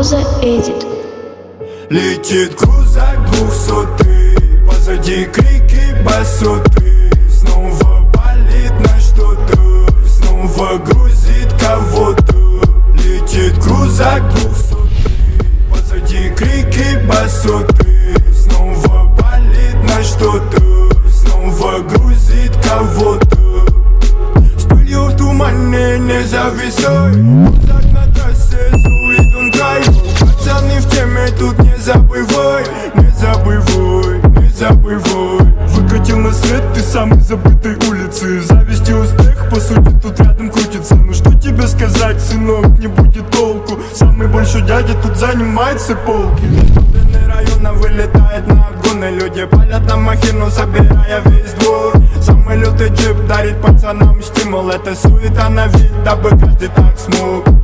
Роза Эдит. Летит крузак 200, позади крики басоты. Снова палит на что-то, снова грузит кого-то. Летит крузак 200, позади крики басоты. Снова палит на что-то, снова грузит кого-то. С пылью в тумане не зависай, крузак на трассе, сует он драйв. Пацаны в теме, тут не забывай, не забывай, не забывай. Выкатил на свет ты самой забытой улицы. Зависть и успех, по сути, тут рядом крутится. Ну что тебе сказать, сынок, не будет толку. Самый большой дядя тут занимает все полки. Студенты района вылетает на обгоны. Люди палят на махину, собирая весь двор. Самый лютый джип дарит пацанам стимул. Это суета на вид, дабы каждый так смог.